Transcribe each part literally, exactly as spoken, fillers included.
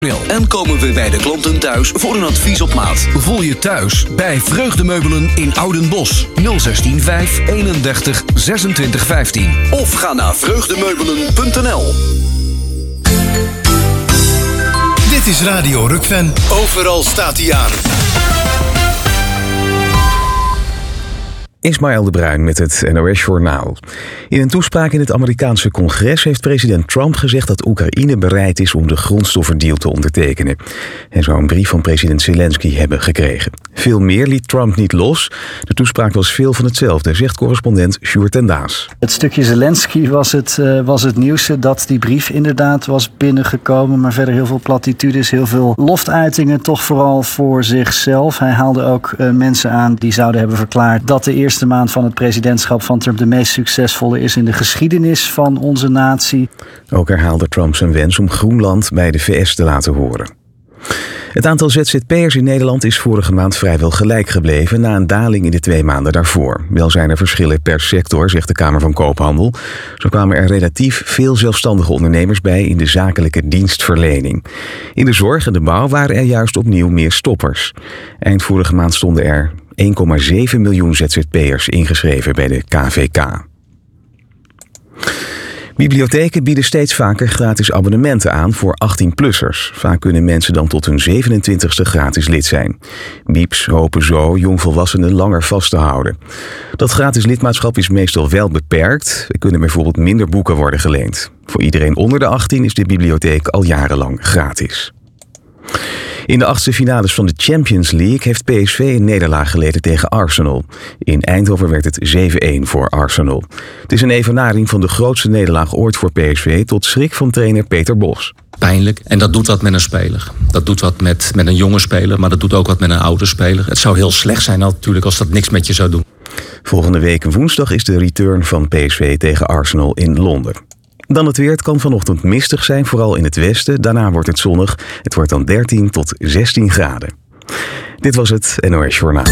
En komen we bij de klanten thuis voor een advies op maat. Voel je thuis bij Vreugdemeubelen in Oudenbosch. nul zestien vijf eenendertig zesentwintig vijftien. Of ga naar vreugdemeubelen punt n l. Dit is Radio Rukven. Overal staat hij aan. Ismaël de Bruin met het N O S-journaal. In een toespraak in het Amerikaanse congres heeft president Trump gezegd dat Oekraïne bereid is om de grondstoffendeal te ondertekenen. Hij zou een brief van president Zelensky hebben gekregen. Veel meer liet Trump niet los. De toespraak was veel van hetzelfde, zegt correspondent Sjoerd ten Daas. Het stukje Zelensky was het, uh, was het nieuwste, dat die brief inderdaad was binnengekomen. Maar verder heel veel platitudes, heel veel loftuitingen, toch vooral voor zichzelf. Hij haalde ook uh, mensen aan die zouden hebben verklaard dat de eerste De eerste maand van het presidentschap van Trump de meest succesvolle is in de geschiedenis van onze natie. Ook herhaalde Trump zijn wens om Groenland bij de V S te laten horen. Het aantal Z Z P'ers in Nederland is vorige maand vrijwel gelijk gebleven na een daling in de twee maanden daarvoor. Wel zijn er verschillen per sector, zegt de Kamer van Koophandel. Zo kwamen er relatief veel zelfstandige ondernemers bij in de zakelijke dienstverlening. In de zorg en de bouw waren er juist opnieuw meer stoppers. Eind vorige maand stonden er één komma zeven miljoen Z Z P'ers ingeschreven bij de K V K. Bibliotheken bieden steeds vaker gratis abonnementen aan voor achttien-plussers. Vaak kunnen mensen dan tot hun zevenentwintigste gratis lid zijn. Bieps hopen zo jongvolwassenen langer vast te houden. Dat gratis lidmaatschap is meestal wel beperkt. Er kunnen bijvoorbeeld minder boeken worden geleend. Voor iedereen onder de achttien is de bibliotheek al jarenlang gratis. In de achtste finales van de Champions League heeft P S V een nederlaag geleden tegen Arsenal. In Eindhoven werd het zeven-een voor Arsenal. Het is een evenaring van de grootste nederlaag ooit voor P S V tot schrik van trainer Peter Bos. Pijnlijk. En dat doet wat met een speler. Dat doet wat met, met een jonge speler, maar dat doet ook wat met een oude speler. Het zou heel slecht zijn natuurlijk als dat niks met je zou doen. Volgende week woensdag is de return van P S V tegen Arsenal in Londen. Dan het weer. Het kan vanochtend mistig zijn, vooral in het westen. Daarna wordt het zonnig. Het wordt dan dertien tot zestien graden. Dit was het N O S Journaal.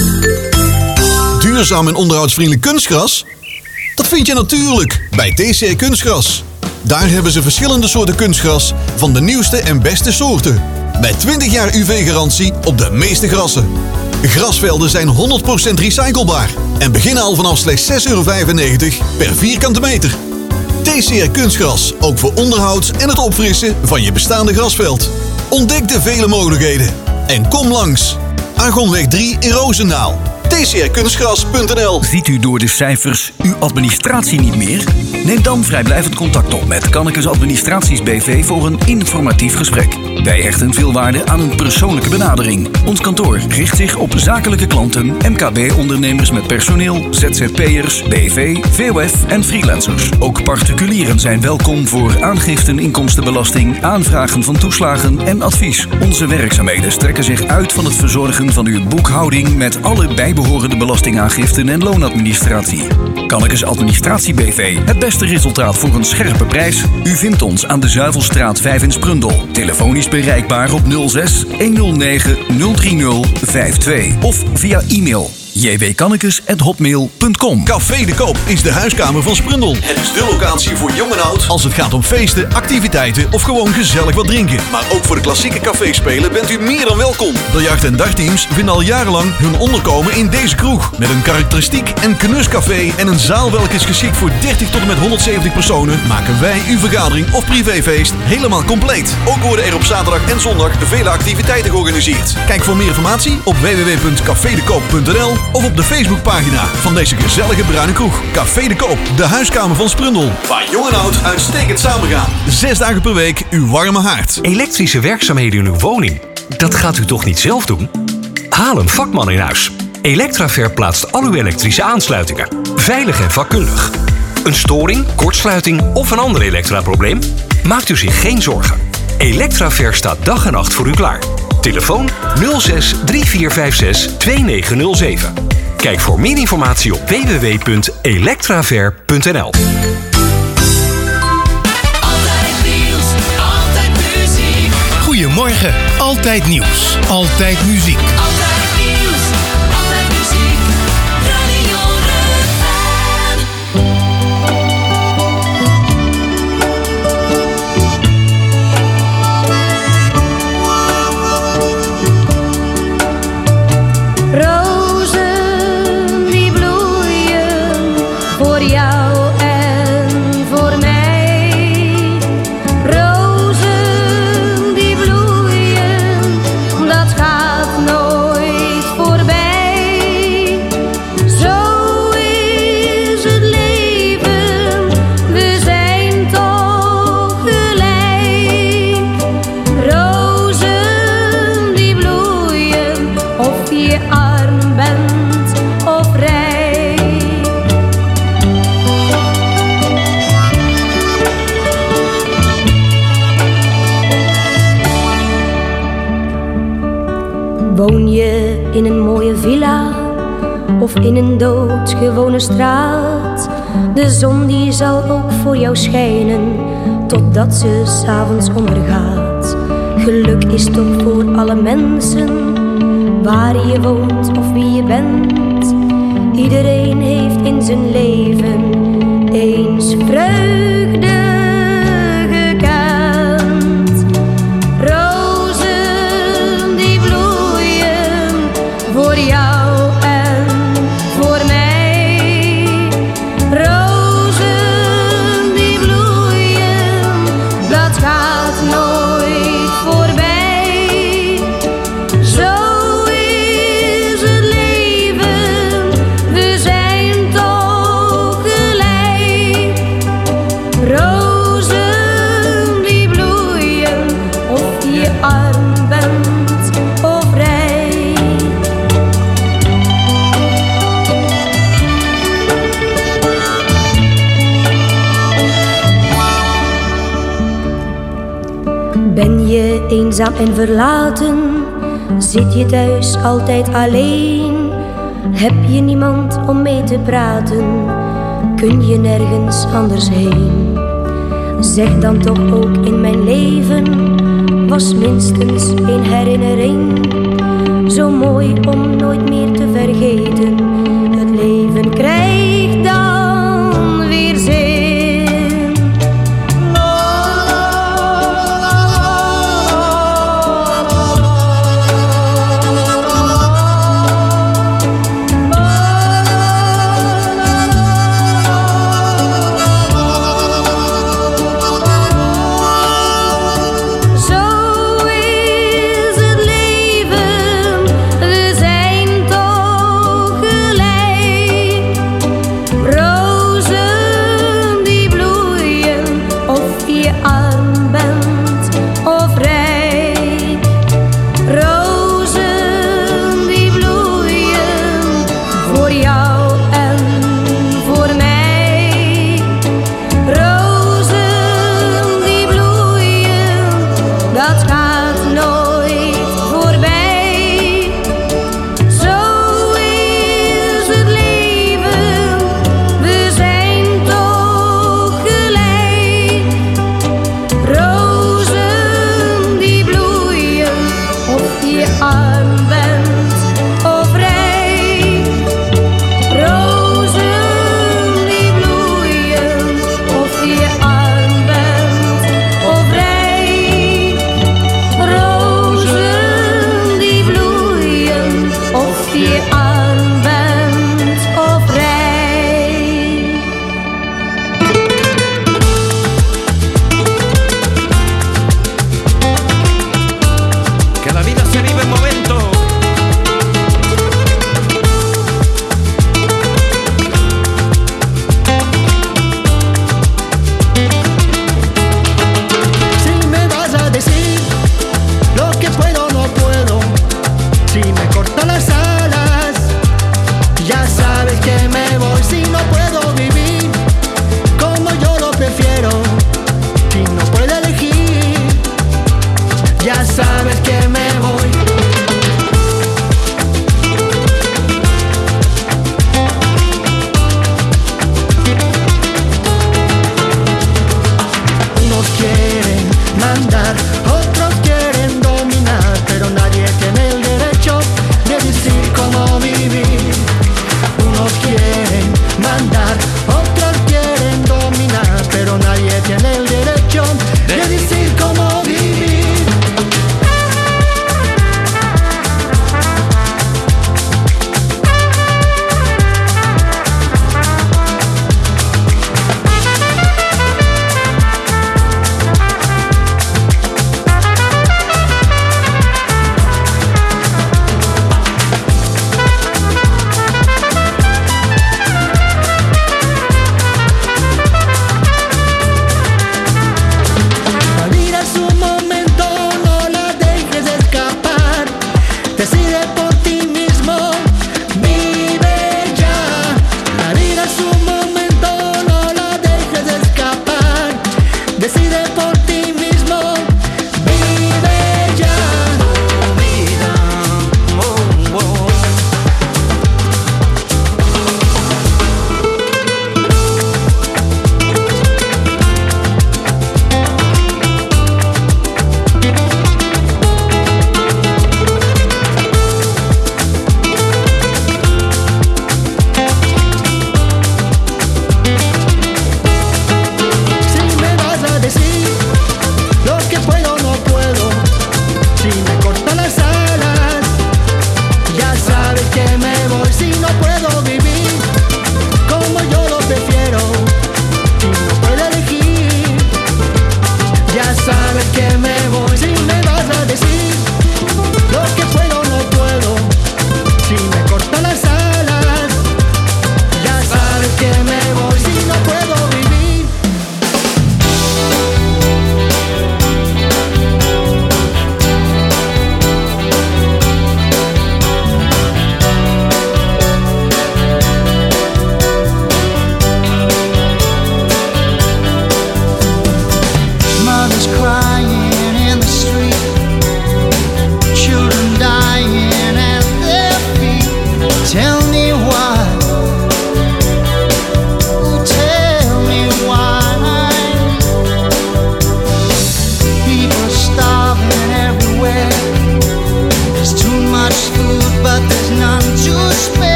Duurzaam en onderhoudsvriendelijk kunstgras? Dat vind je natuurlijk bij T C R Kunstgras. Daar hebben ze verschillende soorten kunstgras van de nieuwste en beste soorten. Met twintig jaar U V-garantie op de meeste grassen. Grasvelden zijn honderd procent recyclebaar en beginnen al vanaf slechts zes euro vijfennegentig per vierkante meter. T C R Kunstgras, ook voor onderhoud en het opfrissen van je bestaande grasveld. Ontdek de vele mogelijkheden en kom langs. Argonweg drie in Roosendaal. T C R kunstgras punt n l. Ziet u door de cijfers uw administratie niet meer? Neem dan vrijblijvend contact op met Kannekes Administraties B V voor een informatief gesprek. Wij hechten veel waarde aan een persoonlijke benadering. Ons kantoor richt zich op zakelijke klanten, M K B-ondernemers met personeel, Z Z P'ers, B V, V O F en freelancers. Ook particulieren zijn welkom voor aangiften inkomstenbelasting, aanvragen van toeslagen en advies. Onze werkzaamheden strekken zich uit van het verzorgen van uw boekhouding met alle bijbehorende belastingaangiften en loonadministratie. Kannekes Administratie B V. Het beste resultaat voor een scherpe prijs? U vindt ons aan de Zuivelstraat vijf in Sprundel. Telefonisch bereikbaar op nul zes honderdnegen nul drie nul vijf twee of via e-mail j w kannekes at hotmail punt com. Café de Koop is de huiskamer van Sprundel. Het is de locatie voor jong en oud als het gaat om feesten, activiteiten of gewoon gezellig wat drinken. Maar ook voor de klassieke caféspelen bent u meer dan welkom. Biljart- en dagteams vinden al jarenlang hun onderkomen in deze kroeg. Met een karakteristiek en knuscafé en een zaal welke is geschikt voor dertig tot en met honderdzeventig personen, maken wij uw vergadering of privéfeest helemaal compleet. Ook worden er op zaterdag en zondag vele activiteiten georganiseerd. Kijk voor meer informatie op w w w punt café de koop punt n l of op de Facebookpagina van deze gezellige bruine kroeg. Café de Koop, de huiskamer van Sprundel. Waar jong en oud uitstekend samengaan. Zes dagen per week uw warme haard. Elektrische werkzaamheden in uw woning. Dat gaat u toch niet zelf doen? Haal een vakman in huis. Electraver plaatst al uw elektrische aansluitingen. Veilig en vakkundig. Een storing, kortsluiting of een ander elektraprobleem? Maakt u zich geen zorgen. Electraver staat dag en nacht voor u klaar. Telefoon nul zes drie vier vijf zes twee negen nul zeven. Kijk voor meer informatie op w w w punt electraver punt n l. Goedemorgen, altijd nieuws, altijd muziek. Altijd nieuws, altijd muziek. Radio Rukven. bent of rijk. Woon je in een mooie villa of in een doodgewone straat? De zon die zal ook voor jou schijnen totdat ze 's avonds ondergaat. Geluk is toch voor alle mensen, waar je woont of wie je bent. Iedereen heeft in zijn leven eens vreugde gekend. Rozen die bloeien voor jou en voor mij. Rozen die bloeien, dat gaat nooit voorbij. Zo is het leven, we zijn toch gelijk. Rozen die bloeien, of je arm bent of rijk. Ben je eenzaam en verlaten? Zit je thuis altijd alleen? Heb je niemand om mee te praten? Kun je nergens anders heen? Zeg dan toch ook in mijn leven was minstens één herinnering. Zo mooi om nooit meer te vergeten. Het leven krijgt dan weer zin. Zo is het leven, we zijn toch gelijk.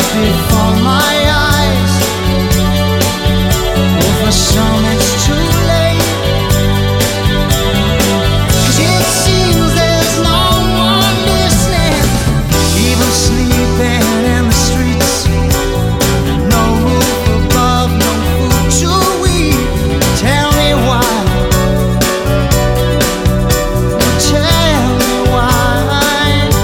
before my eyes. Oh, for some it's too late, 'cause it seems there's no one listening, even sleeping in the streets. No roof above, no food to eat. Tell me why. Tell me why.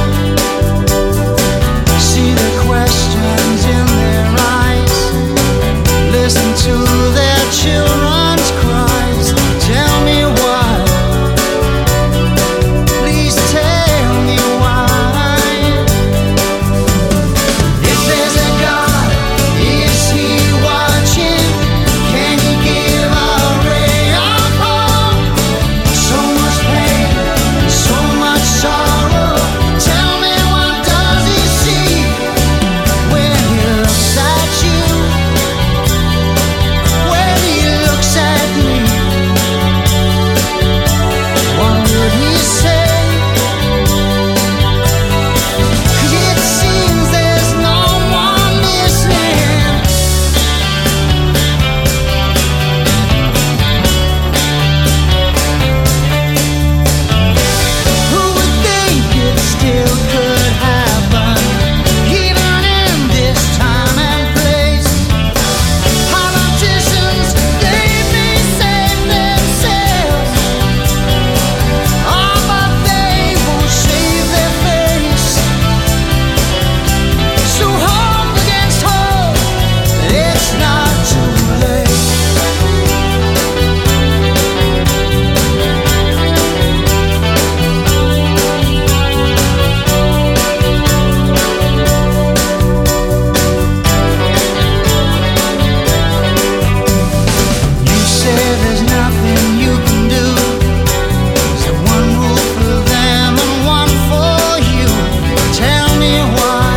See the questions in their eyes. Listen to their children's cries. Tell me why. Please tell me why. If there's a God, is He watching? Can He give a ray of hope? So much pain, so much sorrow. Tell me, what does He see when He looks at you? When He looks at me, what would He say? 'Cause it seems there's no one listening. Who would think it still could happen, even in this time and place? Politicians, they may save themselves, oh, but they won't save their face. So hope against hope, it's not too late. You say there's nothing you can do. Is there one rule for them and one for you? Tell me why.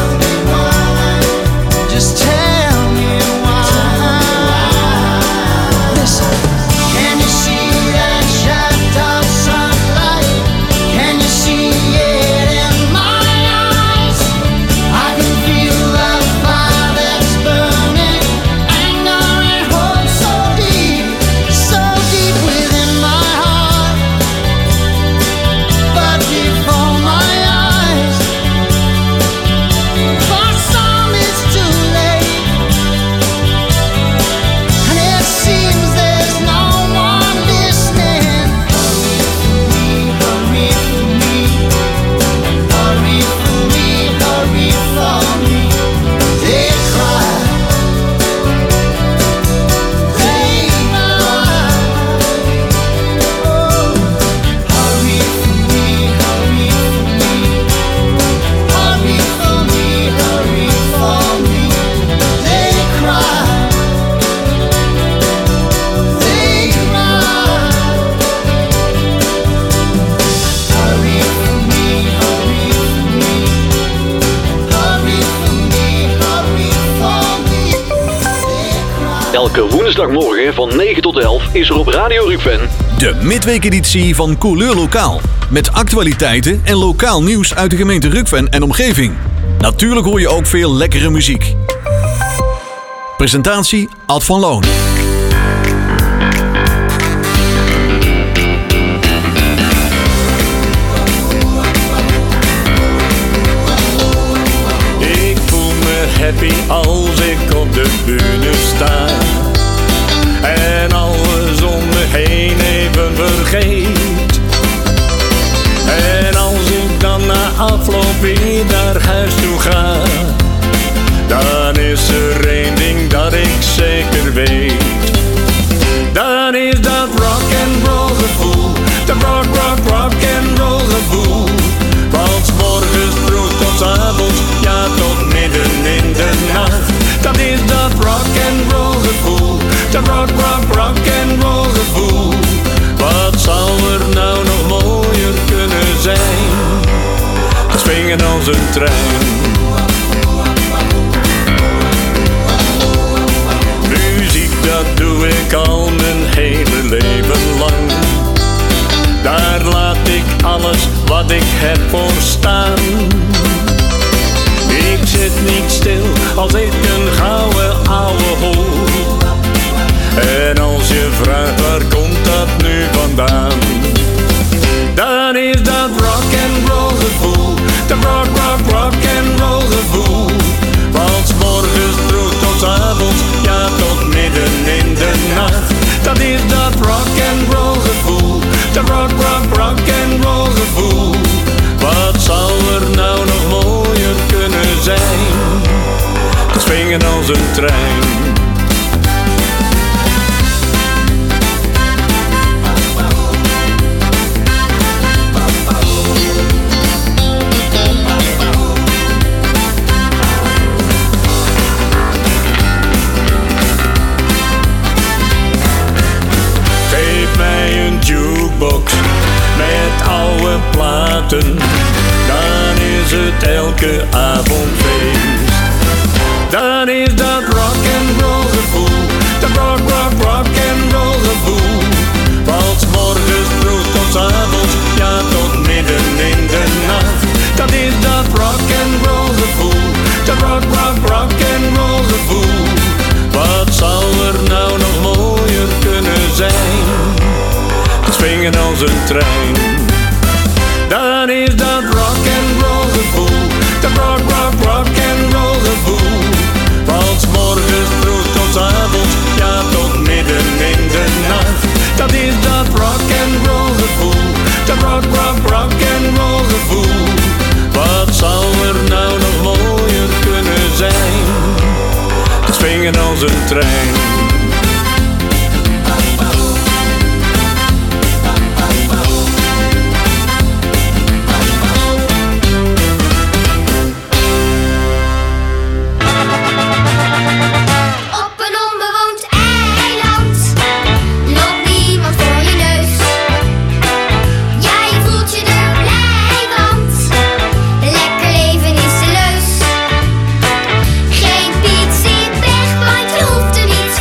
Just tell me why. Listen, can you see that shaft of sunlight? Can you see it in my eyes? I can feel the fire that's burning, anger and hope so deep, so deep within my heart. But before my eyes, for some it's too late, and it seems there's no one listening. Hurry for me, hurry for me, hurry for me. They cry, they cry. Oh, hurry for me, hurry for me, hurry for me, hurry for me. They cry, they cry. Hurry for me, hurry for me, hurry for me, hurry for me. They cry. Elke woensdagmorgen van negen tot elf is er op Radio Rukven de midweekeditie van Couleur Lokaal. Met actualiteiten en lokaal nieuws uit de gemeente Rukven en omgeving. Natuurlijk hoor je ook veel lekkere muziek. Presentatie Ad van Loon. Ik voel me happy als ik op de bühne sta en alles om me heen even vergeet. En als ik dan na afloop weer naar huis toe ga, dan is er één ding dat ik zeker weet. Dan is dat rock and roll gevoel, dat rock, rock, rock and roll gevoel. Want 's morgens vroeg tot 's avonds, ja tot midden in de nacht. Dat is dat rock and roll gevoel, dat rock, rock, rock and roll gevoel. Wat zou er nou nog mooier kunnen zijn? Swingen als een trein. Muziek, dat doe ik al mijn hele leven lang. Daar laat ik alles wat ik heb voor staan. Ik zit niet stil als ik een gouden ouwe hoor. En als je vraagt waar komt dat nu vandaan, dan is dat rock and roll gevoel. Dat rock, rock, rock and roll gevoel. Want 's morgens vroeg tot 's avonds, ja tot midden in de nacht. Dat is dat rock and roll gevoel. Dat rock, rock, rock and roll gevoel. Wat zou er nou nog mooier kunnen zijn? Dat swingen als een trein. Jukebox met oude platen, dan is het elke avond feest. Dan is dat rock and roll gevoel, dat rock, rock, rock and roll gevoel. Want 's morgens vroeg tot 's avonds, ja tot midden in de nacht. Dat is dat rock and roll gevoel, dat rock, rock, rock and roll gevoel. Wat zou er nou nog mooier kunnen zijn? Swingen als een trein. Dan is dat rock and roll gevoel. Dat rock, rock, rock and roll gevoel. Want 's morgens vroeg tot 's avonds, ja tot midden in de nacht. Dat is dat rock and roll gevoel. Dat rock, rock, rock and roll gevoel. Wat zou er nou nog mooier kunnen zijn? Swingen als een trein. Geen Piet zit weg, want je hoeft er niet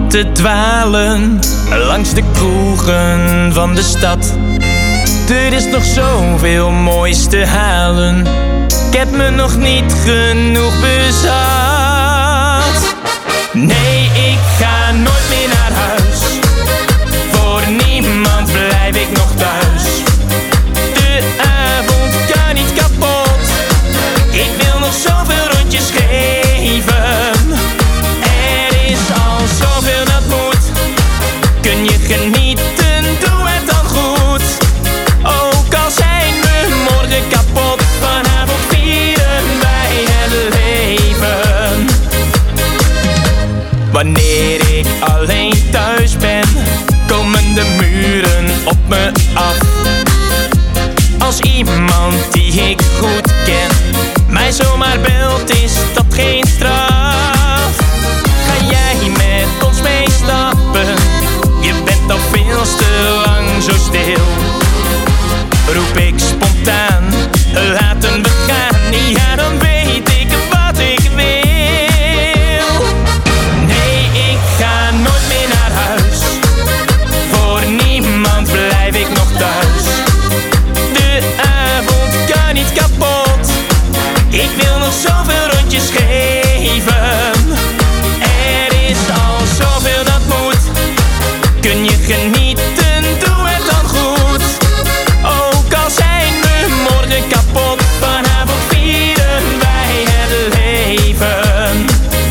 te dwalen langs de kroegen van de stad. Er is nog zoveel moois te halen. Ik heb me nog niet genoeg bezat. Nee, ik ga nooit meer naar huis. Voor niemand blijf ik nog thuis. De avond kan niet kapot. Ik wil nog zoveel rondjes geven. Er is al zoveel dat moet. Kun je genieten, doe het dan goed. Ook al zijn we morgen kapot, vanavond vieren wij het leven. Wanneer ik alleen thuis ben, komen de muren op me af. Als iemand die ik goed ken mij zomaar belt, is dat geen straf. Ga jij met ons meestappen? Je bent al veel te lang zo stil. Roep ik spontaan, laten we gaan. Ja, dan weet ik wat ik wil. Nee, ik ga nooit meer naar huis. Voor niemand blijf ik nog thuis. De avond kan niet kapot. Ik wil nog zoveel rondjes geven. Er is al zoveel dat moet. Kun je genieten, doe het dan goed. Ook al zijn we morgen kapot, vanavond vieren wij het leven.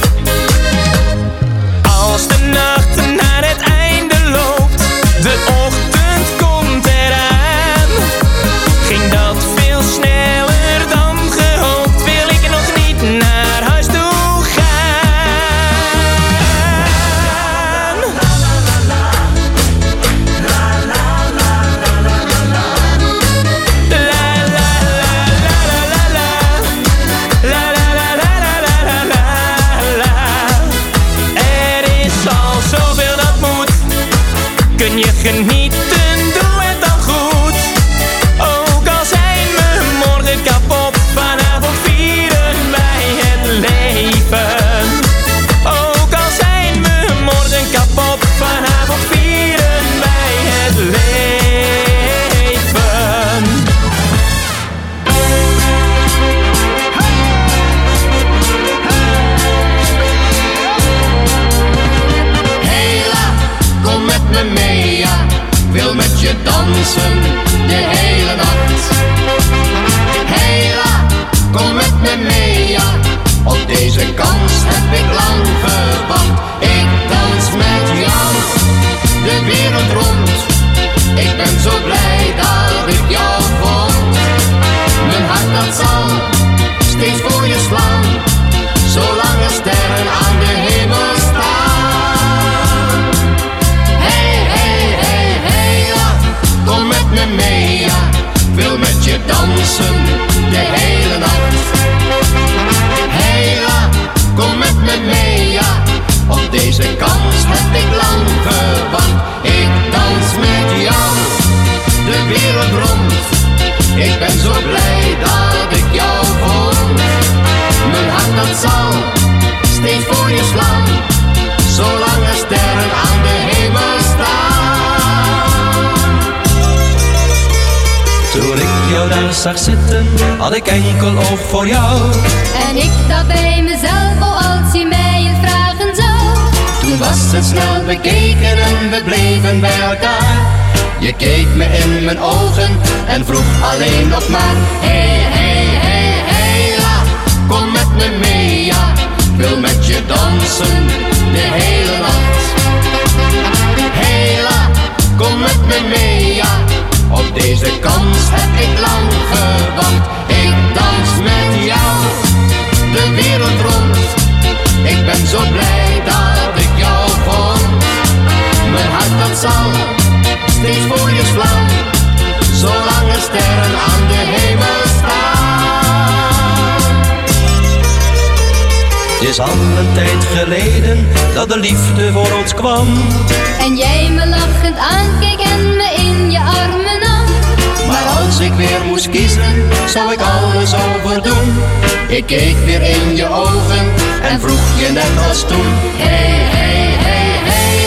Als de nacht naar het einde loopt, de ochtend komt eraan. Ging dat veel sneller dan gehoopt, wil ik nog niet naar huis toe gaan. Er is al zoveel dat moet. Kun je genieten, doe het dan goed. Ook al zijn we morgen kapot, vanavond vieren wij het leven. Ook al zijn we morgen kapot, vanavond vieren wij het leven. Hela, kom met me mee, ja. Wil met je dansen de hele nacht. Hela, kom met me mee, ja. Op deze kans heb ik lang gewacht. Ik dans met jou de wereld rond. Ik ben zo blij dat ik jou vond. Mijn hart dat zal steeds voor je slaan, zolang er sterren aan de hemel staan. Hey, hey, hey, hey, ja. Kom met me mee, ja. Wil met je dansen de hele nacht. Hela, kom met me mee, ja. Op deze kans heb ik lang gewacht. Ik dans met jou de wereld rond. Ik ben zo blij dat ik jou vond. Mijn hart dat zal steeds voor je slaan, zolang er sterren aan de hemel staan. Toen ik jou daar zag zitten, had ik enkel oog voor jou. En ik dacht bij mezelf, oh als hij mij het vragen zou. Toen was het snel bekeken en we bleven bij elkaar. Je keek me in mijn ogen en vroeg alleen nog maar: hey, hey, hey, hey, la, kom met me mee, ja. Wil met je dansen de hele nacht. Hey, la, kom met me mee, ja. Op deze kans heb ik lang gewacht. Ik dans met jou de wereld rond. Ik ben zo blij dat ik jou vond. Mijn hart dat zal steeds voor je slaan, zolang er sterren aan de hemel staan. Het is al een tijd geleden dat de liefde voor ons kwam. En jij me lachend aankeek en me in je armen nam. Maar als ik weer moest kiezen, zou ik alles overdoen. Ik keek weer in je ogen en vroeg je net als toen: hey, hey, hey, hey,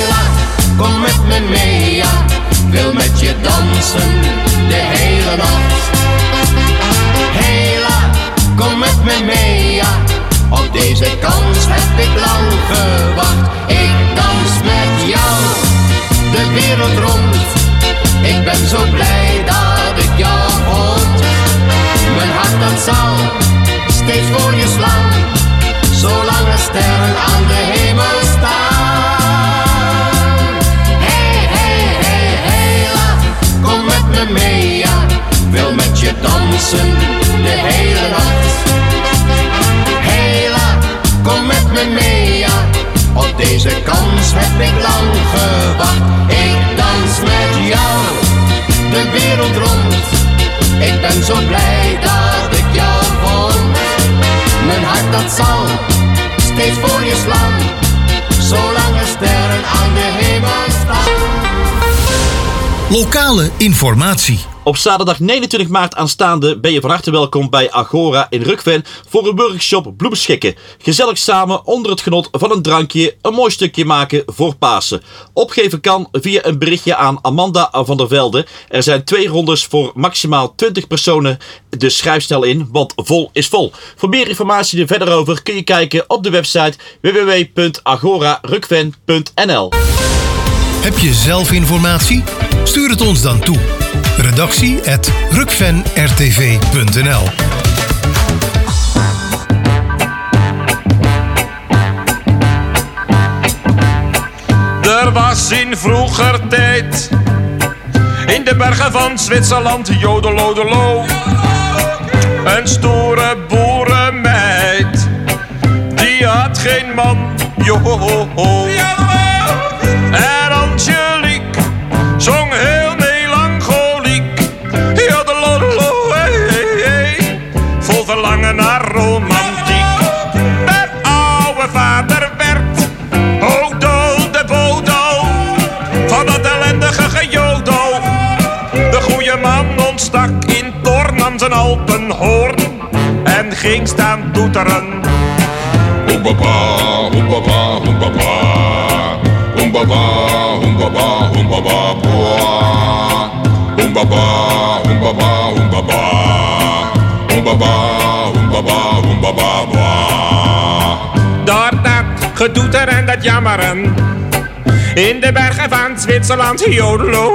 kom met me mee, ja. Wil met je dansen de hele nacht. Hela, kom met me mee, ja. Op deze kans heb ik lang gewacht. Ik dans met jou de wereld rond. Ik ben zo blij dat ik jou vond. Mijn hart dat zal steeds voor je slaan, zolang er sterren aan de hemel staan. Hey, hey, hey, hela, kom met me mee, ja. Wil met je dansen de hele nacht. Hela, kom met me mee, ja. Op deze kans heb ik lang gewacht. Ik dans met jou de wereld rond. Ik ben zo blij dat ik jou vond. Mijn hart dat zal steeds voor je slaan, zolang er sterren aan de hemel staan. Lokale informatie. Op zaterdag negenentwintig maart aanstaande ben je van harte welkom bij Agora in Rukven voor een workshop bloemschikken. Gezellig samen onder het genot van een drankje een mooi stukje maken voor Pasen. Opgeven kan via een berichtje aan Amanda van der Velde. Er zijn twee rondes voor maximaal twintig personen. Dus schrijf snel in, want vol is vol. Voor meer informatie er verder over kun je kijken op de website w w w punt agora rukven punt n l. Heb je zelf informatie? Stuur het ons dan toe. Redactie at rukven r t v punt n l. Er was in vroeger tijd in de bergen van Zwitserland, jodelodelo, een stoere boerenmeid. Die had geen man, joho. En Angelique zong heel melancholiek, jodelodelo, hey, hey, hey, vol verlangen naar romantiek. De oude vader werd Odo de Bodo van dat ellendige gejodel. De goede man ontstak in toorn aan zijn Alpenhoorn en ging staan toeteren. Hoembaba, hoembaba, hoembaba, hoembaba, hoembaba, hoembaba, boa. Hoembaba, hoembaba, hoembaba, hoembaba, hoembaba, hoembaba, boa. Door dat gedoeter en dat jammeren in de bergen van Zwitserland, jodelo,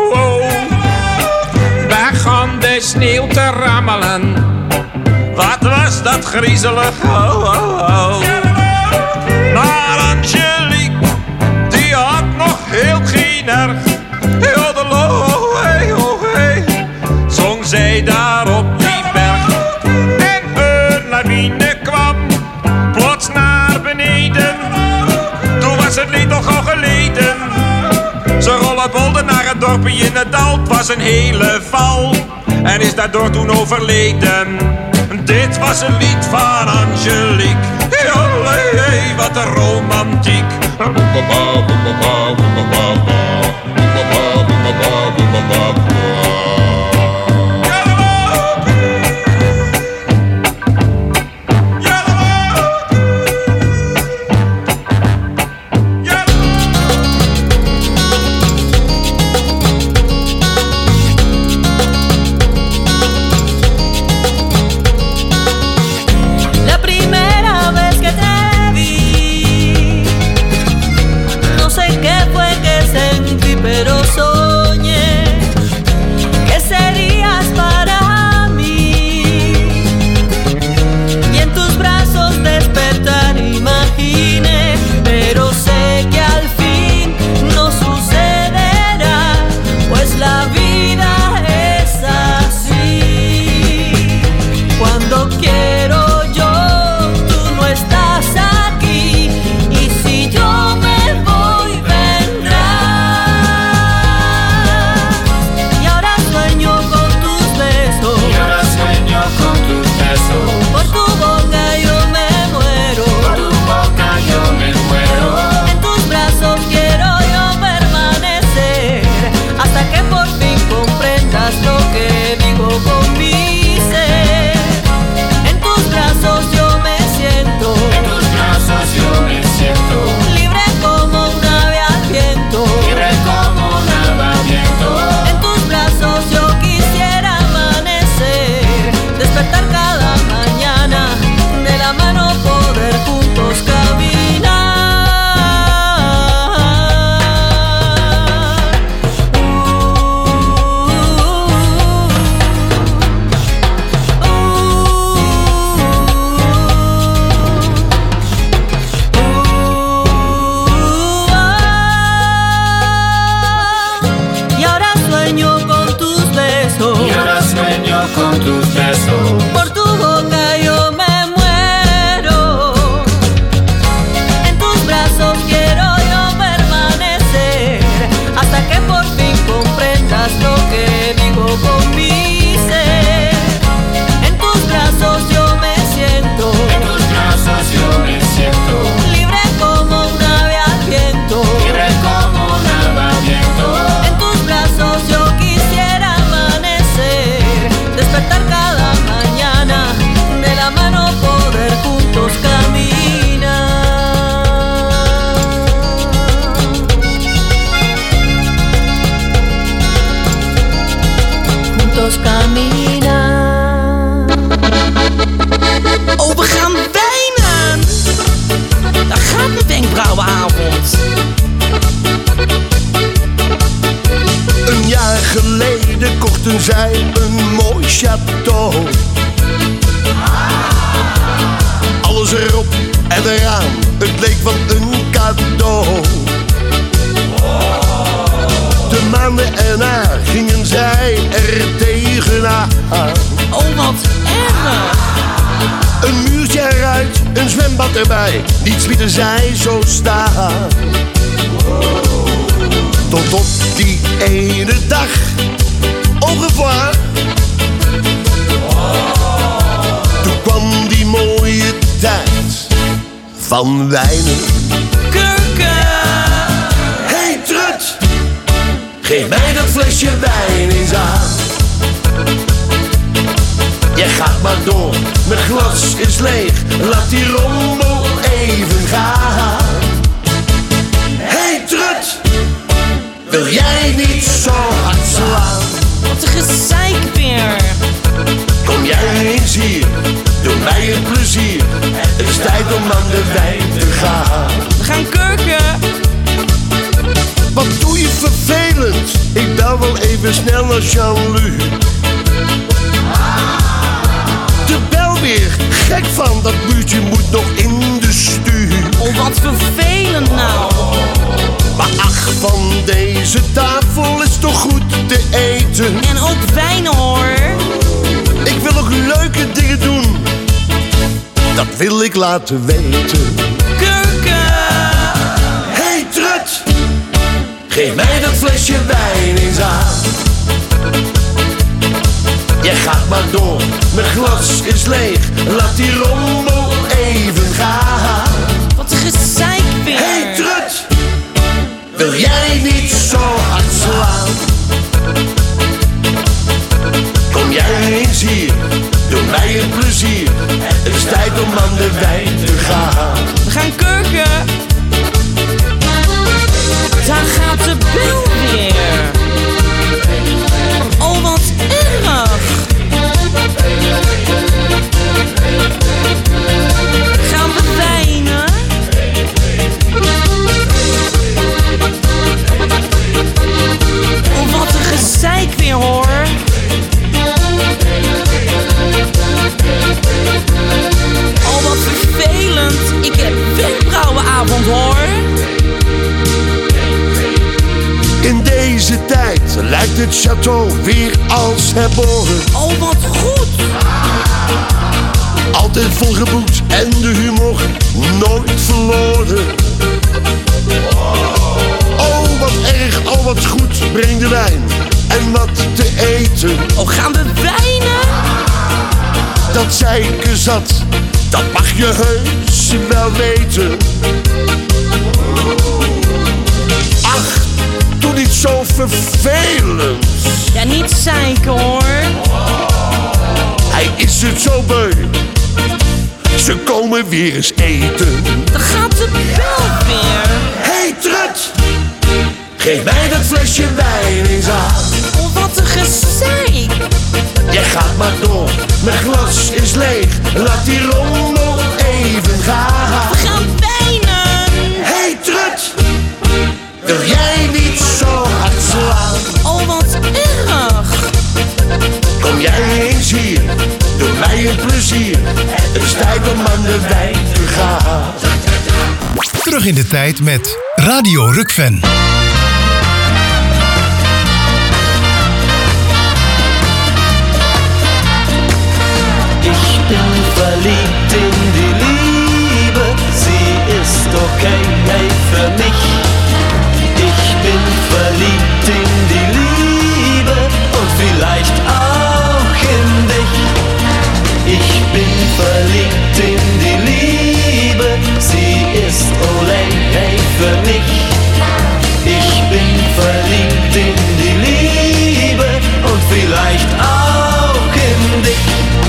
begon de sneeuw te rammelen. Wat was dat griezelig, oh, oh, oh. Maar Angelique, die had nog heel geen erg, jodelo, hey, oh, hey, zong zij daar op die berg. En een lawine kwam plots naar beneden, toen was het lied nog al geleden. Ze rollenbolden naar het dorpje in het dal, het was een hele val en is daardoor toen overleden. Dit was een lied van Angelique, hey, hey, wat een romantiek. ¿Qué fue juntos caminar. Oh, we gaan wijnen! Daar gaat mijn wenkbrauwenavond. Een jaar geleden kochten zij een mooi château. Alles erop en eraan, het leek wel een cadeau. De maanden erna gingen zij er tegenaan. Oh, wat erg! Een muurtje eruit, een zwembad erbij, niets lieten zij zo staan. Tot op die ene dag, au revoir. Toen kwam die mooie tijd van wijnen. Kurken! Hey Trut, geef mij dat flesje wijn eens aan. Jij gaat maar door, mijn glas is leeg, laat die rommel even gaan. Hey Trut, wil jij niet zo hard slaan? Wat een gezeik weer. Kom jij eens hier, doe mij een plezier. Het is tijd om aan de wijn te gaan. We gaan kurken. Wat doe je vervelend? Ik bel wel even snel naar Jean-Luc. De bel weer, gek van dat muurtje moet nog in de stuur. Oh, wat vervelend nou. Maar ach, van deze tafel is toch goed te eten. En ook wijn hoor. Ik wil nog leuke dingen doen. Dat wil ik laten weten. Kurken! Hey Trut, geef mij dat flesje wijn eens aan. Jij gaat maar door, mijn glas is leeg, laat die rommel even gaan. Wat een gezeik weer. Hey Trut, wil jij niet zo hard slaan? Kom jij eens hier, doe mij een plezier. Het is tijd om aan de wijn te gaan. We gaan kurken. Daar gaat de bel weer. Oh, wat erg. Gaan we wijnen? Oh, wat een gezeik weer hoor. Oh, wat vervelend. Ik heb wenkbrauwenavond hoor. In deze tijd lijkt het château weer als herboren. Oh, wat goed. Altijd volgeboekt en de humor nooit verloren. Oh, wat erg, oh wat goed, breng de wijn en wat te eten. Oh, gaan we wijnen? Dat zeiken zat, dat mag je heus wel weten. Ach, doe niet zo vervelend. Ja, niet zeiken hoor. Hij is het zo beu. Ze komen weer eens eten. Dan gaat de bel weer. Hey Trut, geef mij dat flesje wijn eens aan. Oh, wat een gezeik. Jij gaat maar door, mijn glas is leeg, laat die rommel even gaan. We gaan wijnen. Hey Trut, wil jij niet zo hard slaan? Oh, wat erg. Kom jij eens hier, doe mij een plezier. Het is tijd om aan de wijn te gaan. Terug in de tijd met Radio Rukven. Ich bin verliebt in die Liebe, sie ist okay, hey, für mich. Ich bin verliebt in die Liebe und vielleicht auch in dich. Ich bin verliebt in die Liebe, sie ist olay, hey, für mich. Ich bin verliebt in die Liebe und vielleicht auch in dich.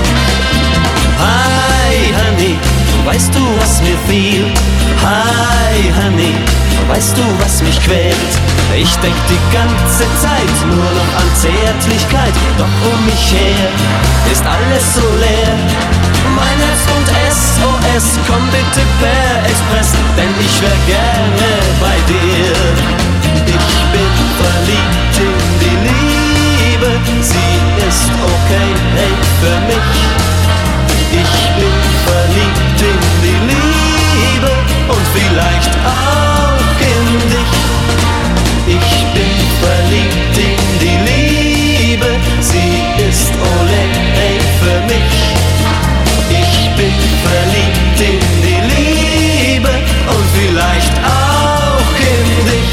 Hi, Honey, weißt du, was mir fehlt? Hi, Honey, weißt du, was mich quält? Ich denk die ganze Zeit nur noch an Zärtlichkeit, doch um mich her ist alles so leer. Mein Herz und S O S, komm bitte per Express, denn ich wär gerne bei dir. Ich bin verliebt in die Liebe, sie ist okay, hey, für mich. Ich bin verliebt in die Liebe und vielleicht auch in dich. Ich bin verliebt in die Liebe, sie ist ole, hey, für mich. Ich bin verliebt in die Liebe und vielleicht auch in dich.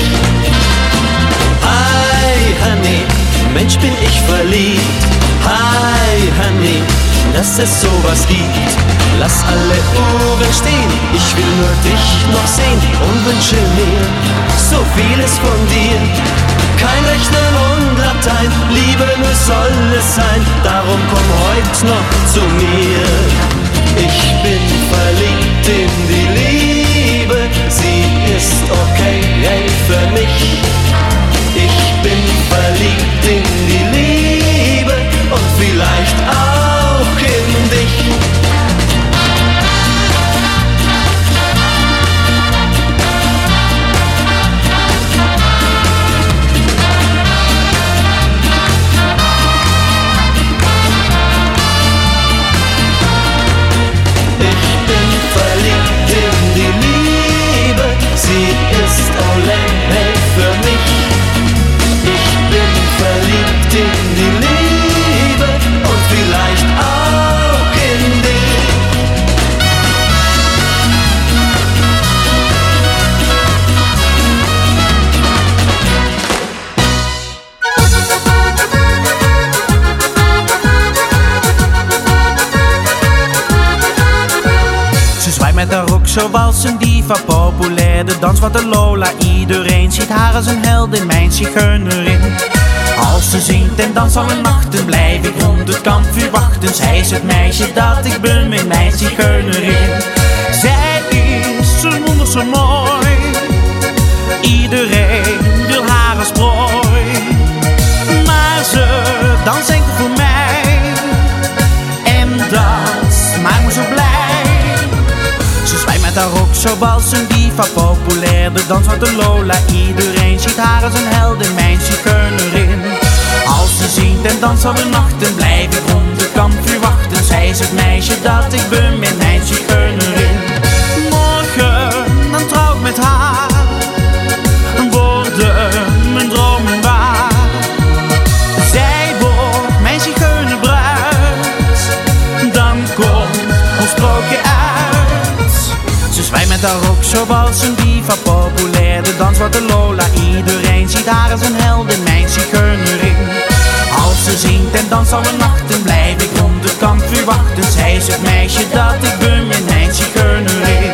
Hi, Honey, Mensch, bin ich verliebt. Hi, Honey, dass es sowas gibt. Lass alle Uhren stehen, ich will nur dich noch sehen und wünsche mir so vieles von dir. Kein Rechnen und Latein, Liebe nur soll es sein, darum komm heut noch zu mir. Ich bin verliebt in die Liebe, sie ist okay, hey, für mich. Ich bin verliebt in die Liebe und vielleicht auch in dich. Sie ist ole, hey, für mich. Ich bin verliebt in die Liebe und vielleicht auch in dich. Ze zwaait met haar rok zoals een diva, populair, de dans van de Lola. Iedereen ziet haar als een heldin, mijn zigeunerin. Als ze zingt en danst alle nachten, blijf ik rond het kampvuur wachten. Zij is het meisje dat ik bemin, mijn zigeunerin. Zij is zo wonderzo mooi, iedereen wil haar als prooi. Maar ze danst enkel voor mij, en dat maakt me zo blij. Ze zwaait met haar rok zoals een diva, populair, de dans van de Lola. Iedereen ziet haar als een heldin, mijn zigeunerin. Als ze zingt en danst alle nachten, blijf ik rond het kampvuur wachten. Zij is het meisje dat ik bemin, mijn zigeunerin. Morgen, dan trouw ik met haar, worden mijn dromen waar. Zij wordt mijn zigeunerbruid, dan komt ons sprookje uit. Ze zwaait met haar rok zoals een diva, populair, de dans van de Lola. Iedereen ziet haar als een heldin, mijn zigeunerin. Als ze zingt en danst alle nachten, blijf ik rond het kampvuur wachten. Zij is het meisje dat ik bemin, mijn zigeunerin.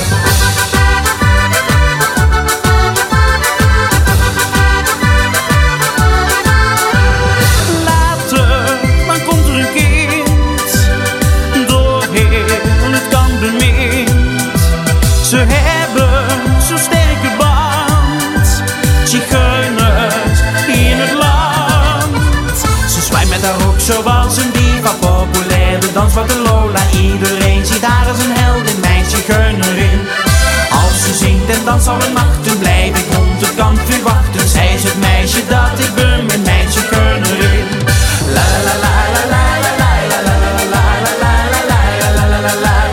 Later, dan komt er een kind, door heel het kamp bemind. Ze hebben zo'n sterke band, zigeuners in het land. Ze zwaait met haar rok zoals een diva, populair, de dans van de Lola. Iedereen ziet haar als een heldin, mijn zigeunerin. Als ze zingt en danst alle nachten, blijf ik rond het kampvuur wachten. Zij is het meisje dat ik bemin, mijn zigeunerin. La la la la la la la la la la la la la la la la la.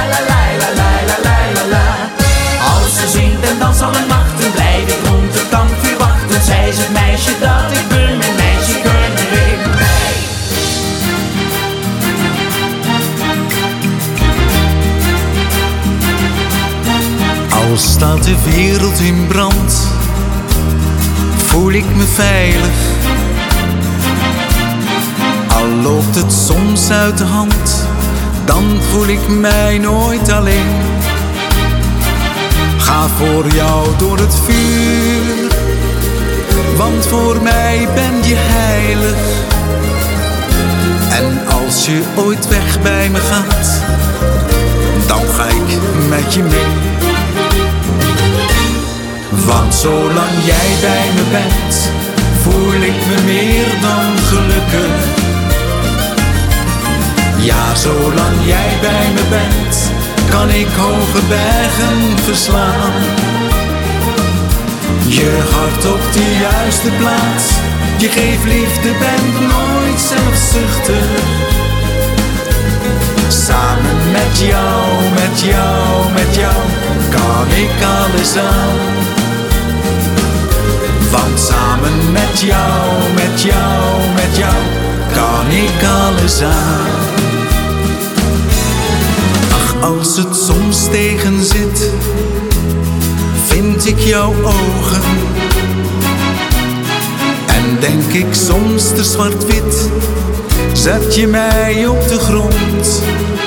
Als ze zingt en danst alle nachten, blijf ik rond het kampvuur wachten. Zij is het meisje dat ik bemin, mijn zigeunerin. Al staat de wereld in brand, voel ik me veilig. Al loopt het soms uit de hand, dan voel ik mij nooit alleen. Ga voor jou door het vuur, want voor mij ben je heilig. En als je ooit weg bij me gaat, dan ga ik met je mee. Want zolang jij bij me bent, voel ik me meer dan gelukkig. Ja, zolang jij bij me bent, kan ik hoge bergen verslaan. Je hart op de juiste plaats, je geeft liefde, bent nooit zelfzuchtig. Samen met jou, met jou, met jou, kan ik alles aan. Want samen met jou, met jou, met jou, kan ik alles aan. Ach, als het soms tegen zit, vind ik jouw ogen. En denk ik soms te zwart-wit, zet je mij op de grond.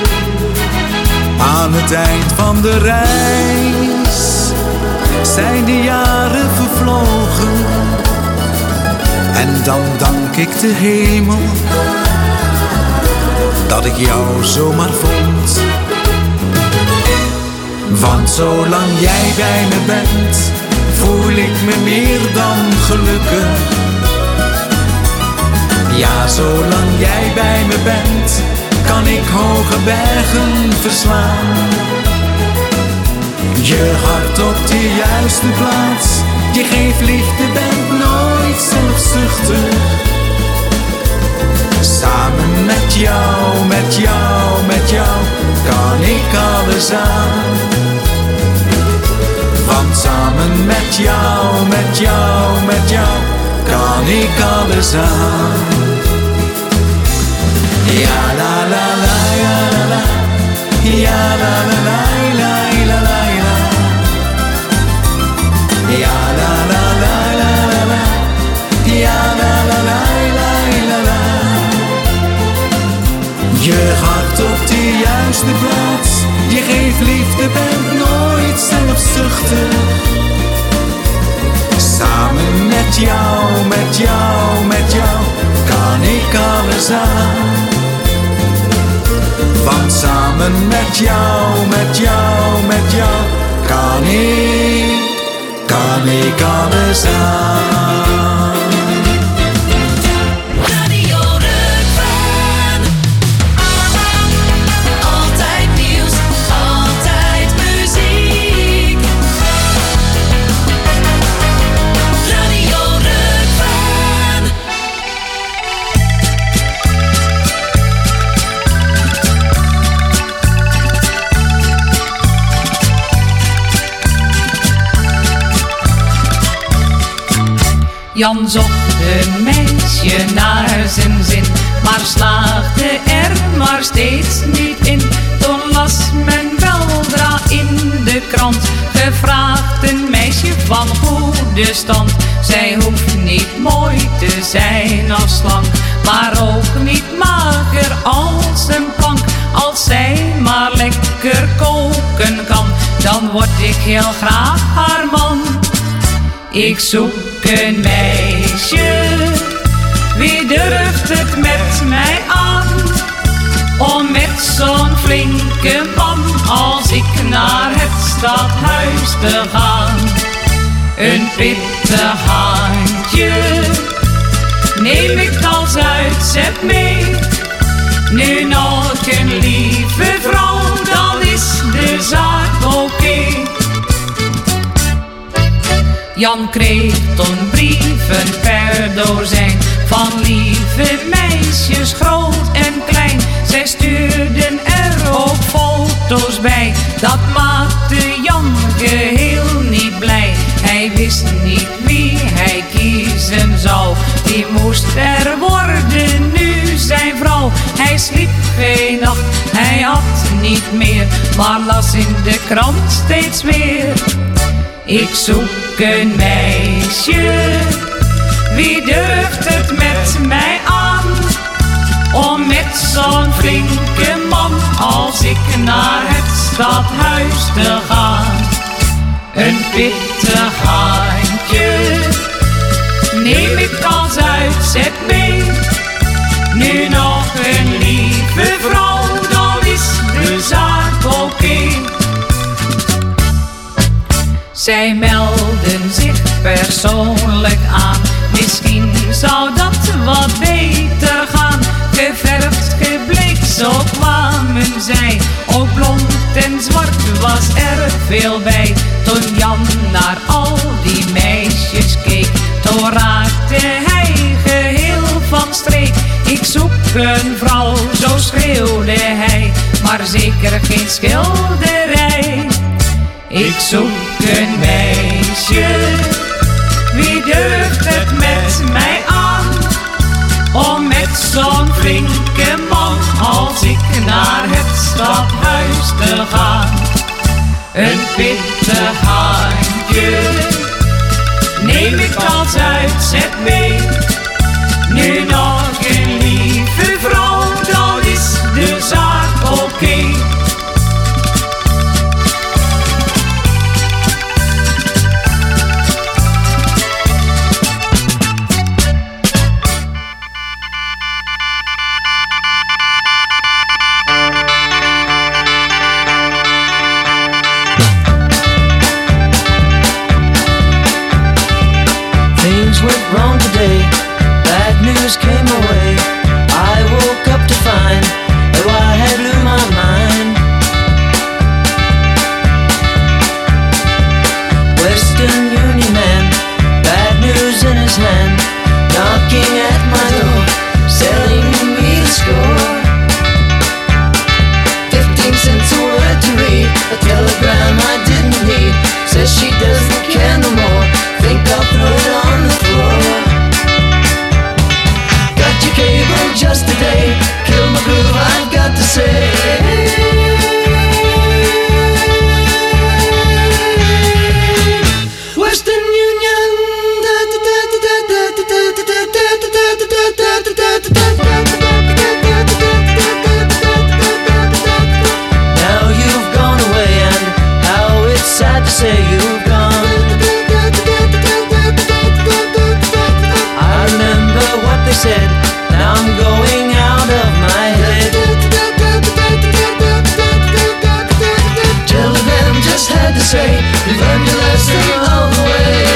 Aan het eind van de reis zijn de jaren vervlogen. En dan dank ik de hemel dat ik jou zomaar vond. Want zolang jij bij me bent, voel ik me meer dan gelukkig. Ja, zolang jij bij me bent, kan ik hoge bergen verslaan. Je hart op de juiste plaats, je geeft liefde, bent nooit zelfzuchtig. Samen met jou, met jou, met jou, kan ik alles aan. Want samen met jou, met jou, met jou, kan ik alles aan. Ja la la la, ja la la, ja la la la, la la la la. Ja la la la la la la, ja la la la la la la. Je hart op de juiste plaats, je geeft liefde, bent nooit zelfzuchtig. Samen met jou, met jou, met jou, kan ik alles aan. Want samen met jou, met jou, met jou, kan ik, kan ik alles aan. Radio Rukven. Altijd nieuws, altijd muziek. Radio Rukven. Jan zocht een meisje naar zijn zin, maar slaagde er maar steeds niet in. Toen las men weldra in de krant, gevraagd een meisje van goede stand. Zij hoeft niet mooi te zijn of slank, maar ook niet mager als een plank. Als zij maar lekker koken kan, dan word ik heel graag haar man. Ik zoek een meisje, wie durft het met mij aan? Om met zo'n flinke man als ik naar het stadhuis te gaan. Een pittig handje neem ik als uitzet mee. Nu nog een lieve vrouw, dan is de zaak oké. Okay. Jan kreeg toen brieven per dozijn van lieve meisjes, groot en klein. Zij stuurden er ook foto's bij, dat maakte Jan geheel niet blij. Hij wist niet wie hij kiezen zou, die moest er worden nu zijn vrouw. Hij sliep geen nacht, hij had niet meer, maar las in de krant steeds weer. Ik zoek een meisje, wie durft het met mij aan? Om met zo'n flinke man als ik naar het stadhuis te gaan. Een pittig handje neem ik als uitzet mee. Nu nog een lieve vrouw, dan is de zaak oké. Okay. Zij melden persoonlijk aan. Misschien zou dat wat beter gaan. Geverfd, gebleekt, zo kwamen zij. Ook blond en zwart was er veel bij. Toen Jan naar al die meisjes keek, toen raakte hij geheel van streek. Ik zoek een vrouw, zo schreeuwde hij, maar zeker geen schilderij. Ik zoek een meisje, wie durft het met mij aan? Om met zo'n flinke man als ik naar het stadhuis te gaan. Een pittig handje neem ik als uitzet mee. Nu nog een lieve vrouw, dan is de zaak oké. Okay. Things went wrong today, bad news came my way. I woke up to find that I had blew my mind. Western Union man, bad news in his hand, knocking at my door, selling me the score. Fifteen cents a word to read, a telegram I didn't need, says she doesn't care no more. Think I'll throw it on the floor. Got your cable just today, kill my groove, I've got to say. Western Union. Now you've gone away, and how it's sad to say you've gone. They said, now I'm going out of my head. Telegram just had to say, you learned your lesson all the way.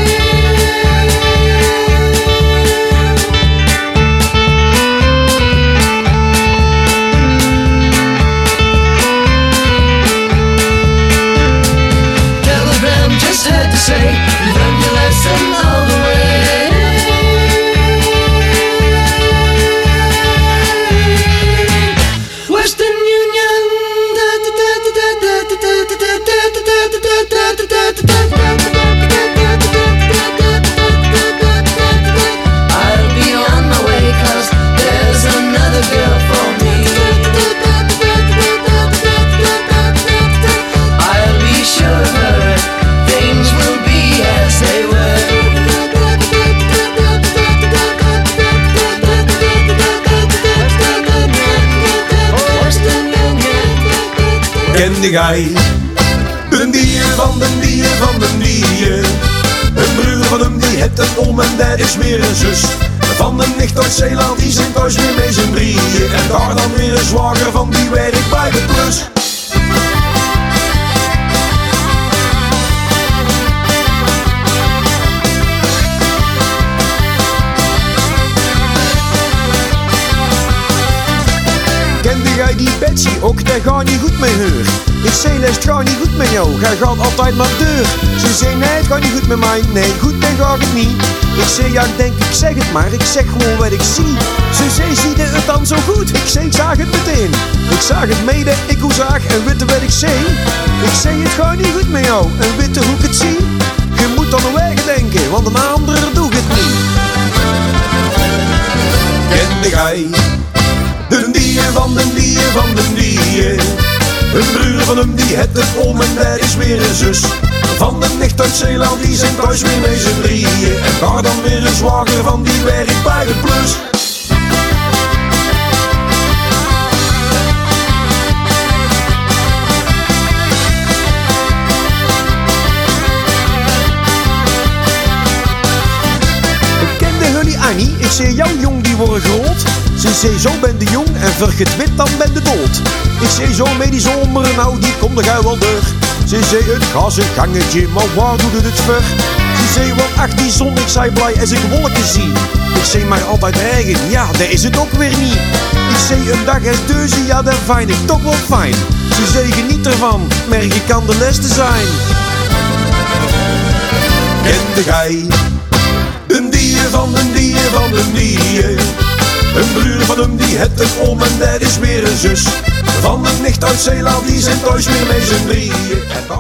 Telegram just had to say, you learned your lesson all the way. I'll be on my way, cause there's another girl for me. I'll be sure of her, things will be as they were. Kende gij de dier van de dier van de dier? Een broer van hem die het een oom en dat is weer een zus. Van de nicht uit Zeeland die zijn thuis weer mee zijn drieën. En daar dan weer een zwager van die werkt bij de plus. Kende jij die Betsy ook, daar gaat niet goed mee haar. Ik zei, les, het gaat niet goed met jou, jij gaat altijd maar deur. Ze zei, nee, het gaat niet goed met mij, nee, goed, dan gaat het niet. Ik zei, ja, ik denk, ik zeg het maar, ik zeg gewoon wat ik zie. Ze zei, zie je het dan zo goed? Ik zei, ik zag het meteen. Ik zag het mede, ik hoe zag en witte wat ik zei. Ik zei, het gaat niet goed met jou, en witte hoe ik het zie. Je moet dan een weg denken, want een ander doet het niet. Kende jij de dier van de dier van de dier? Een broer van hem die het het om en daar is weer een zus. Van de nicht uit Zeeland die zijn thuis weer mee z'n drieën. En daar dan weer een zwager van die werkt bij de plus. Annie, ik zei, jouw jong die worden groot. Ze zei, zo ben de jong en vergeet wit, dan ben de dood. Ik zei, zo met die zomer, nou die komt er gauw wel door. Ze zei, het gaat zijn gangetje, maar waar doet het het voor? Ze zei, wat ach die zon, ik zei blij als ik wolken zie. Ik zei maar altijd regen, ja, dat is het ook weer niet. Ik zei een dag is deuze, ja, dat vind ik toch wel fijn. Ze zei geniet ervan, maar je kan de leste zijn. Kende gij een dier van een dier van een dier? Een broer van hem die het een oom en dat is weer een zus. Van een nicht uit Zeeland die zijn thuis weer mee z'n drieën.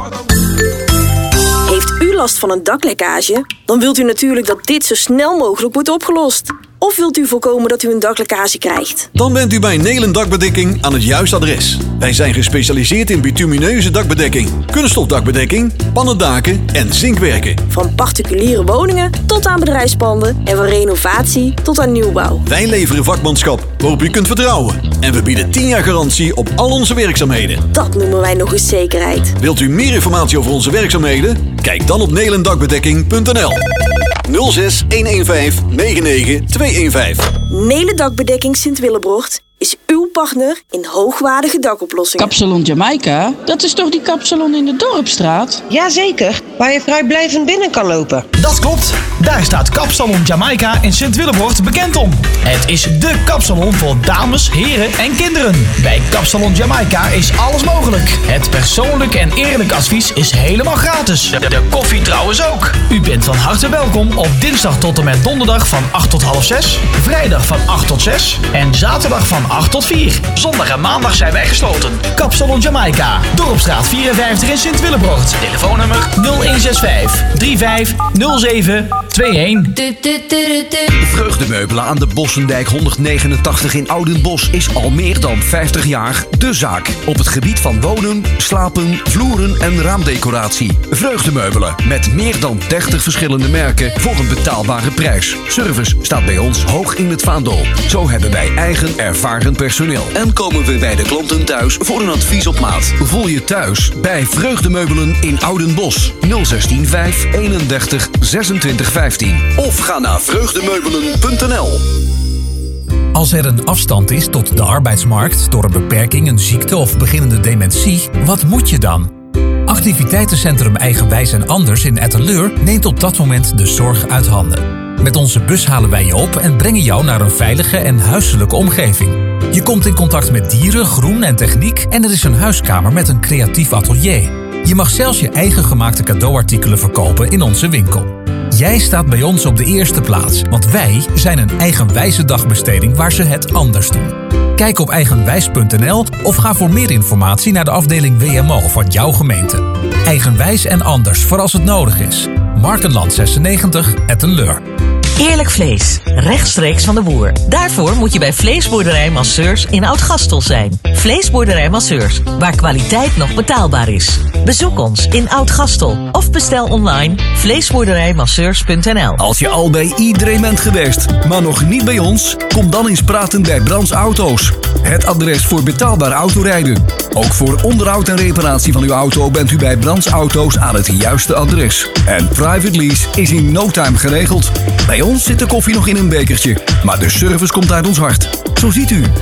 Heeft u last van een daklekkage? Dan wilt u natuurlijk dat dit zo snel mogelijk wordt opgelost. Of wilt u voorkomen dat u een daklekkage krijgt? Dan bent u bij Nelen Dakbedekking aan het juiste adres. Wij zijn gespecialiseerd in bitumineuze dakbedekking, kunststofdakbedekking, pannendaken en zinkwerken. Van particuliere woningen tot aan bedrijfspanden en van renovatie tot aan nieuwbouw. Wij leveren vakmanschap waarop u kunt vertrouwen. En we bieden tien jaar garantie op al onze werkzaamheden. Dat noemen wij nog eens zekerheid. Wilt u meer informatie over onze werkzaamheden? Kijk dan op nelendakbedekking punt n l. nul zes een een vijf negen negen twee een vijf. Nelen Dakbedekking Sint-Willebrocht is uw partner in hoogwaardige dakoplossingen. Kapsalon Jamaica? Dat is toch die kapsalon in de Dorpstraat? Jazeker, waar je vrijblijvend binnen kan lopen. Dat klopt. Daar staat Kapsalon Jamaica in Sint-Willebrocht bekend om. Het is dé kapsalon voor dames, heren en kinderen. Bij Kapsalon Jamaica is alles mogelijk. Het persoonlijk en eerlijk advies is helemaal gratis. De, de koffie trouwens ook. U bent van harte welkom op dinsdag tot en met donderdag van acht tot half zes. Vrijdag van acht tot zes. En zaterdag van acht tot vier. Zondag en maandag zijn wij gesloten. Kapsalon Jamaica, Dorpstraat vierenvijftig in Sint-Willebrocht. Telefoonnummer nul een zes vijf drie vijf nul zeven twee een. Vreugdemeubelen aan de Bossendijk honderdnegenentachtig in Oudenbosch is al meer dan vijftig jaar de zaak. Op het gebied van wonen, slapen, vloeren en raamdecoratie. Vreugdemeubelen met meer dan dertig verschillende merken voor een betaalbare prijs. Service staat bij ons hoog in het vaandel. Zo hebben wij eigen ervaren personeel. En komen we bij de klanten thuis voor een advies op maat. Voel je thuis bij Vreugdemeubelen in Oudenbosch. nul een zes vijf eenendertig zesentwintig vijftien. Of ga naar vreugdemeubelen punt n l. Als er een afstand is tot de arbeidsmarkt door een beperking, een ziekte of beginnende dementie, wat moet je dan? Activiteitencentrum Eigenwijs en Anders in Etteleur neemt op dat moment de zorg uit handen. Met onze bus halen wij je op en brengen jou naar een veilige en huiselijke omgeving. Je komt in contact met dieren, groen en techniek en er is een huiskamer met een creatief atelier. Je mag zelfs je eigen gemaakte cadeauartikelen verkopen in onze winkel. Jij staat bij ons op de eerste plaats, want wij zijn een eigenwijze dagbesteding waar ze het anders doen. Kijk op eigenwijs punt n l of ga voor meer informatie naar de afdeling W M O van jouw gemeente. Eigenwijs en Anders voor als het nodig is. Markenland zesennegentig, Ettenleur. Eerlijk vlees, rechtstreeks van de boer. Daarvoor moet je bij Vleesboerderij Masseurs in Oud-Gastel zijn. Vleesboerderij Masseurs, waar kwaliteit nog betaalbaar is. Bezoek ons in Oud-Gastel of bestel online vleesboerderijmasseurs punt n l. Als je al bij iedereen bent geweest, maar nog niet bij ons, kom dan eens praten bij Brands Auto's. Het adres voor betaalbaar autorijden. Ook voor onderhoud en reparatie van uw auto bent u bij Brands Auto's aan het juiste adres. En private lease is in no time geregeld. Bij ons zit de koffie nog in een bekertje, maar de service komt uit ons hart. Zo ziet u,